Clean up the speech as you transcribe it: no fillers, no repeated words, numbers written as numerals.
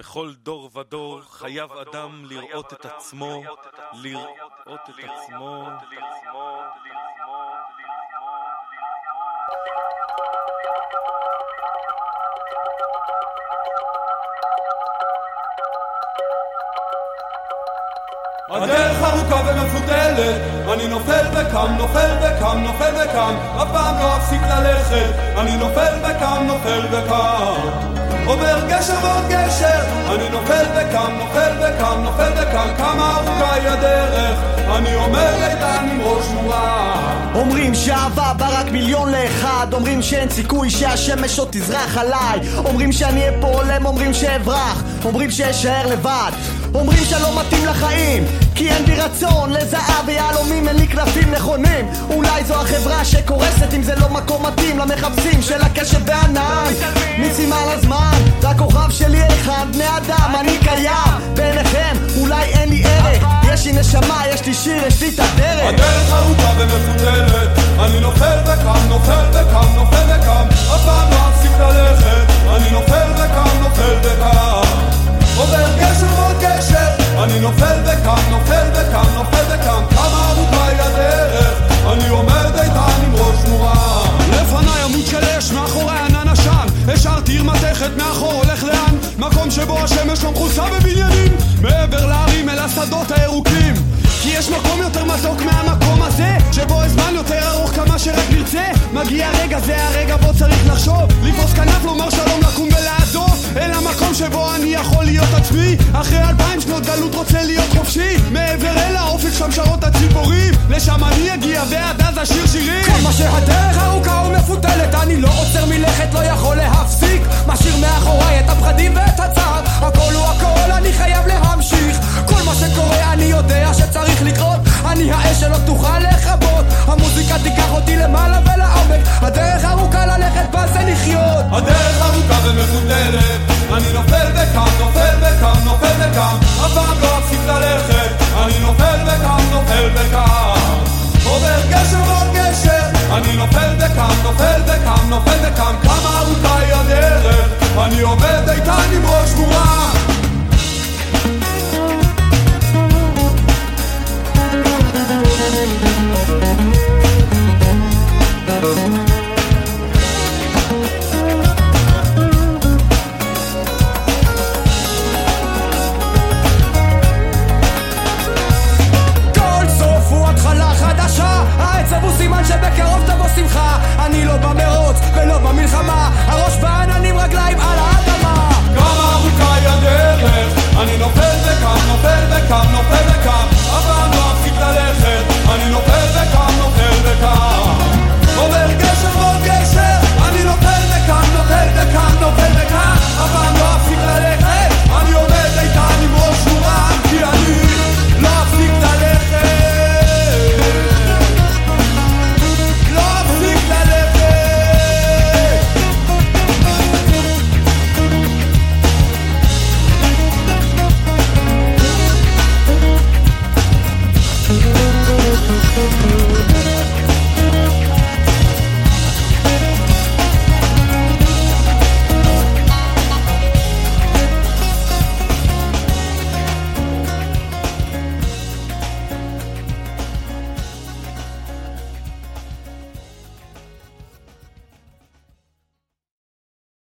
בכל דור ודור חייב אדם לראות את עצמו, הדרך ארוכה ומפותלת, אני נופל וקם, נופל וקם, נופל וקם, אף פעם לא אפסיק ללכת, אני נופל וקם, נופל וקם, עובר גשר ועוד גשר, אני נופל וקם, נופל וקם, נופל וקם, כמה ארוכה היא הדרך, אני אומר איתן עם ראש מורה. אומרים שאהבה בה רק 1,000,000 אומרים שאין סיכוי שהשמש עוד תזרח עליי, אומרים שאני אהיה פה עולם, אומרים שאברח, אומרים שאשאר לבד, אומרים שלא מתאים לחיים כי אין בי רצון לזהב ויהלומים, אין לי קלפים נכונים, אולי זו החברה שקורסת אם זה לא מקום מתאים למחפשים של הקשב והענן, ניסים על הזמן, רק כוכב שלי אחד, בני אדם אני קיים בעיניכם, אולי אין לי ערך, יש לי נשמה, יש לי שיר, יש לי את הדרך. הדרך ארוכה ומפותלת, אני נופל וקם, נופל וקם, נופל וקם, אף פעם לא אפסיק ללכת, אני נופל וקם, נופל וקם, עובר גשר ועוד גשר, אני נופל וקם, נופל וקם, נופל וקם, כמה ארוכה היא הדרך, אני עומד איתן עם ראש מורה. לפניי עמוד של אש, מאחורי ענן עשן, השארתי עיר מתכת, מאחור הולך לאן, מקום שבו השמש לא מכוסה בבניינים, מעבר להרים אל השדות הירוקים, כי יש מקום יותר מתוק מהמקום הזה, שבו הזמן יותר ארוך כמה שרק נרצה, מגיע הרגע, זה הרגע בו צריך לחשוב, לפרוס כנף, לומר שלום, לקום ולעזוב אל המקום שבו אני יכול להיות עצמי, אחרי 2000 שנות גלות רוצה להיות חופשי, מעבר אל האופק שם שרות הציפורים, לשם אני אגיע ועד אז אשיר שירים. כל מה שהדרך ארוכה ומפותלת, אני לא עוצר מלכת, לא יכול להפסיק, משאיר מאחוריי את הפחדים ואת הצער,